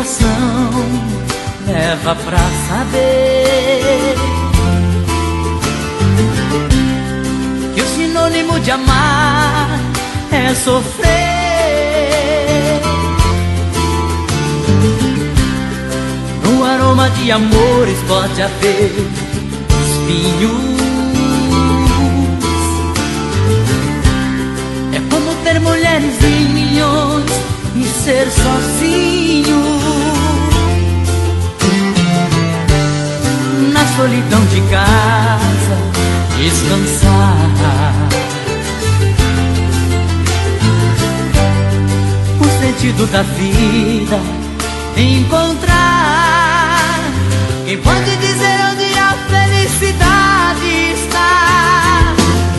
coração leva pra saber que o sinônimo de amar é sofrer. No aroma de amores pode haver espinhos. É como ter mulheres e milhões e ser sozinho na solidão de casa, descansar. O sentido da vida encontrar. Quem pode dizer onde a felicidade está?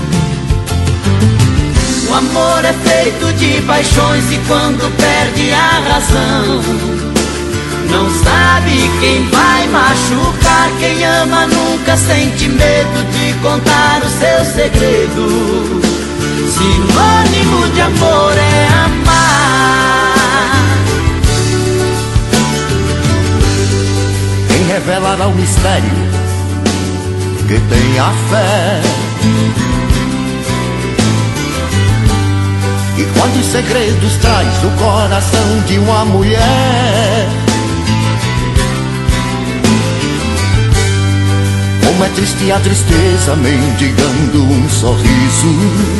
O amor é feito de paixões e quando perde a razão, não sabe quem vai machucar. Quem ama nunca sente medo de contar o seu segredo. Sinônimo de amor é amar. Quem revelará o mistério que tem a fé, e quantos segredos traz o coração de uma mulher. Como é triste a tristeza mendigando um sorriso.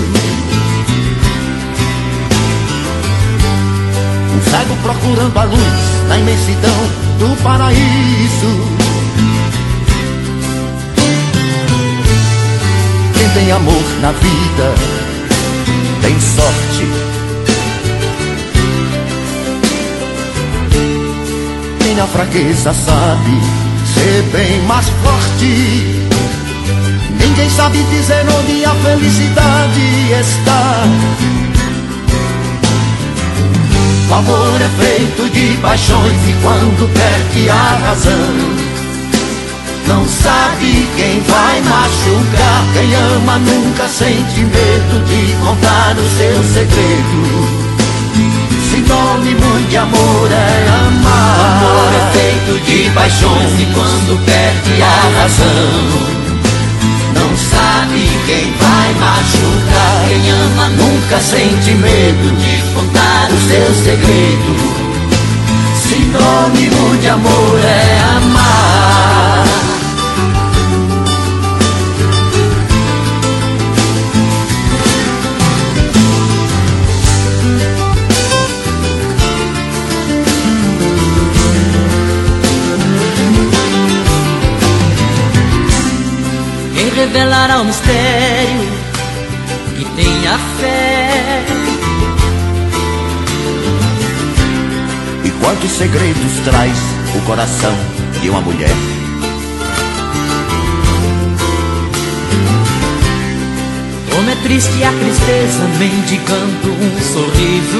Um cego procurando a luz na imensidão do paraíso. Quem tem amor na vida tem sorte. Quem na fraqueza sabe ser bem mais forte. Ninguém sabe dizer onde a felicidade está. O amor é feito de paixões e quando perde a razão, não sabe quem vai machucar. Quem ama nunca sente medo de contar o seu segredo. Sinônimo de amor é amar. O amor é feito de paixões e quando perde a razão, não sabe quem vai machucar. Quem ama nunca sente medo de contar o seu segredo. Sinônimo de amor é amar. Quem revelará o mistério que tem a fé, e quantos segredos traz o coração de uma mulher. como é triste a tristeza mendigando um sorriso.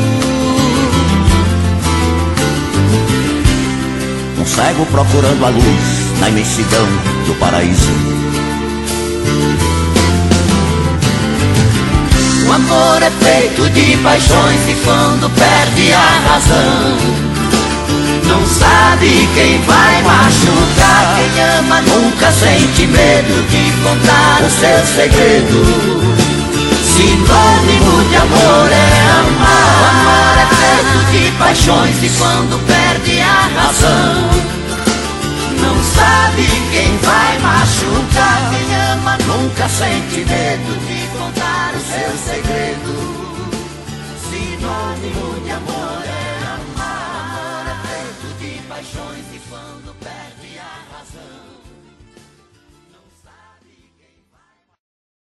Um cego procurando a luz na imensidão do paraíso. O amor é feito de paixões e quando perde a razão, não sabe quem vai machucar. Quem ama nunca sente medo de contar o seu segredo. Sinônimo de amor é amar. O amor é feito de paixões e quando perde a razão, não sabe quem vai machucar. Quem ama nunca sente medo de contar o seu segredo.